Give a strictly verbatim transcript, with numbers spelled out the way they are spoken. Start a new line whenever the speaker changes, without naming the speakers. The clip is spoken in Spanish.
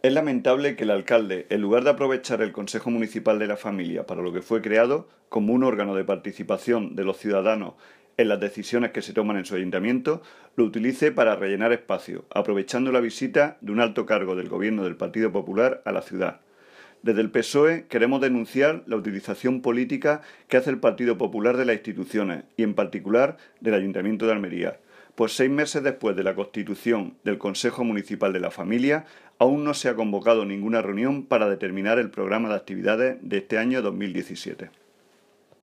Es lamentable que el alcalde, en lugar de aprovechar el Consejo Municipal de la Familia para lo que fue creado, como un órgano de participación de los ciudadanos en las decisiones que se toman en su ayuntamiento, lo utilice para rellenar espacio, aprovechando la visita de un alto cargo del gobierno del Partido Popular a la ciudad. Desde el P S O E queremos denunciar la utilización política que hace el Partido Popular de las instituciones y, en particular, del Ayuntamiento de Almería, pues seis meses después de la constitución del Consejo Municipal de la Familia, aún no se ha convocado ninguna reunión para determinar el programa de actividades de este año dos mil diecisiete.